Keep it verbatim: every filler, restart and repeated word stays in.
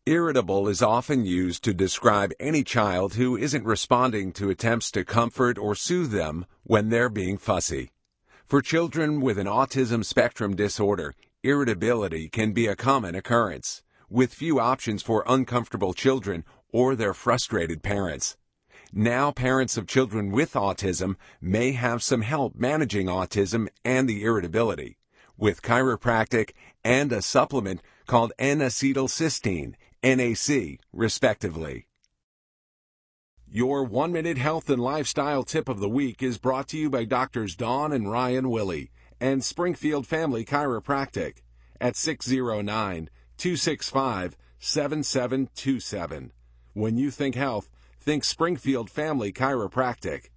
Irritable is often used to describe any child who isn't responding to attempts to comfort or soothe them when they're being fussy. For children with an autism spectrum disorder, irritability can be a common occurrence, with few options for uncomfortable children or their frustrated parents. Now, parents of children with autism may have some help managing autism and the irritability, with chiropractic and a supplement called N-acetylcysteine, N A C, respectively. Your one-minute health and lifestyle tip of the week is brought to you by Doctors Dawn and Ryan Willey and Springfield Family Chiropractic at six oh nine, two six five, seven seven two seven. When you think health, think Springfield Family Chiropractic.